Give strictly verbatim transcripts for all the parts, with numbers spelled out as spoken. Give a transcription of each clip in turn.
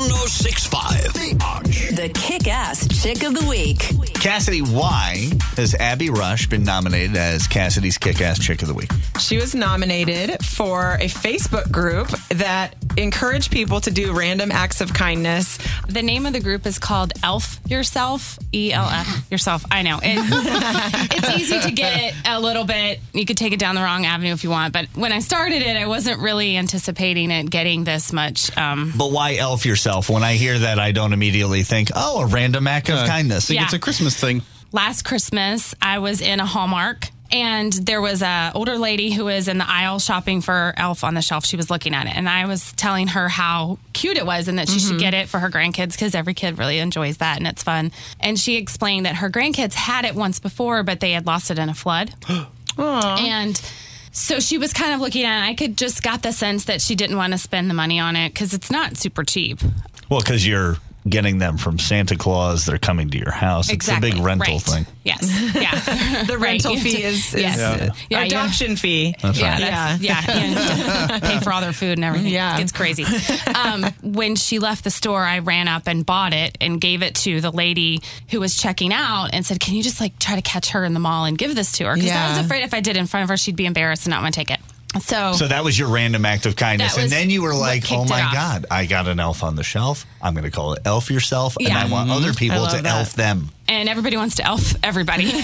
one oh six point five. The Arch. The Kick-Ass Chick of the Week. Cassidy, why has Abby Rush been nominated as Cassidy's Kick-Ass Chick of the Week? She was nominated for a Facebook group that encouraged people to do random acts of kindness. The name of the group is called Elf Yourself. E L F Yourself. I know. It, it's easy to get it a little bit. You could take it down the wrong avenue if you want. But when I started it, I wasn't really anticipating it getting this much. Um, But why Elf Yourself? When I hear that, I don't immediately think, oh, a random act of Uh, kindness. I think Yeah. it's a Christmas thing. Last Christmas, I was in a Hallmark. And there was a older lady who was in the aisle shopping for Elf on the shelf. She was looking at it. And I was telling her how cute it was and that she Mm-hmm. should get it for her grandkids because every kid really enjoys that and it's fun. And she explained that her grandkids had it once before, but they had lost it in a flood. And so she was kind of looking at it. I could just got the sense that she didn't want to spend the money on it because it's not super cheap. Well, because you're getting them from Santa Claus. They're coming to your house. It's Exactly. a big rental Right. thing. Yes. Yeah. The Right. rental fee is, is Yes. Yeah. Yeah, adoption fee. That's Yeah, right. that's, yeah, yeah. You have to pay for all their food and everything. Yeah. It's crazy. Um, when she left the store, I ran up and bought it and gave it to the lady who was checking out and said, "Can you just like try to catch her in the mall and give this to her?" Because I Yeah. was afraid if I did it in front of her, she'd be embarrassed and not want to take it. So, So that was your random act of kindness. That And was then you were what like, kicked oh it my off. God, I got an elf on the shelf. I'm going to call it Elf Yourself. And Yeah. I want other people I love to that. elf them. and everybody wants to elf everybody. So,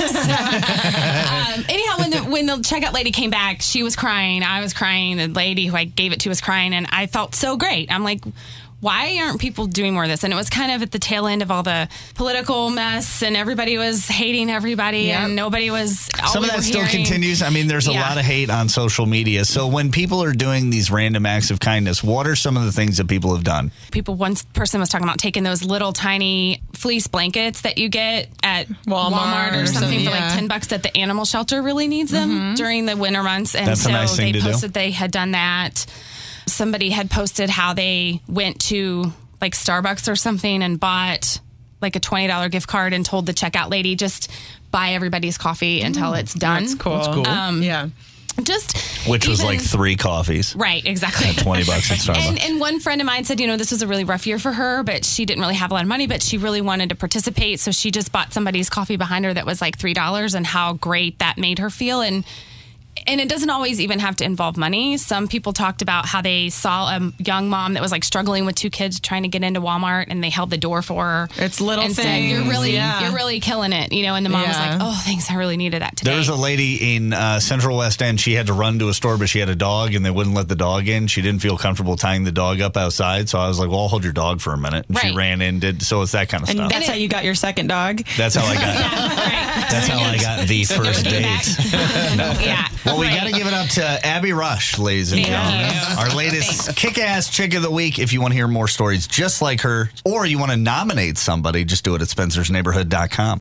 um, anyhow, when the when the checkout lady came back, she was crying. I was crying. The lady who I gave it to was crying, and I felt so great. I'm like, why aren't people doing more of this? And it was kind of at the tail end of all the political mess, and everybody was hating everybody, Yep. and nobody was. all Some we of that were still hearing- continues. I mean, there's a Yeah. lot of hate on social media. So when people are doing these random acts of kindness, what are some of the things that people have done? People, one person was talking about taking those little tiny fleece blankets that you get at Walmart Walmart, or or something something, for yeah. like ten bucks that the animal shelter really needs them during the winter months. And That's a so nice thing they to do. posted they had done that. Somebody had posted how they went to like Starbucks or something and bought like a twenty dollars gift card and told the checkout lady, just buy everybody's coffee until it's done. That's cool. That's cool. Um, Yeah. Just Which was even- like three coffees. Right, exactly. twenty bucks at Starbucks. And, and one friend of mine said, you know, this was a really rough year for her, but she didn't really have a lot of money, but she really wanted to participate. So she just bought somebody's coffee behind her that was like three dollars, and how great that made her feel. And and it doesn't always even have to involve money. Some people talked about how they saw a young mom that was like struggling with two kids trying to get into Walmart, and they held the door for her. It's little and said, things, "You're really, yeah. you're really killing it," you know. And the mom was Yeah. like, "Oh, thanks, I really needed that today." There was a lady in uh, Central West End. She had to run to a store, but she had a dog, and they wouldn't let the dog in. She didn't feel comfortable tying the dog up outside, so I was like, "Well, I'll hold your dog for a minute." And she Right. ran in, did so. It's that kind of And stuff. that's how you got your second dog? That's how I got. right. That's how I got the first Give it date. back. Yeah. Well, we Right. got to give it up to Abby Rush, ladies and Thank gentlemen. you. Our latest kick-ass chick of the week. If you want to hear more stories just like her, or you want to nominate somebody, just do it at spencersneighborhood dot com.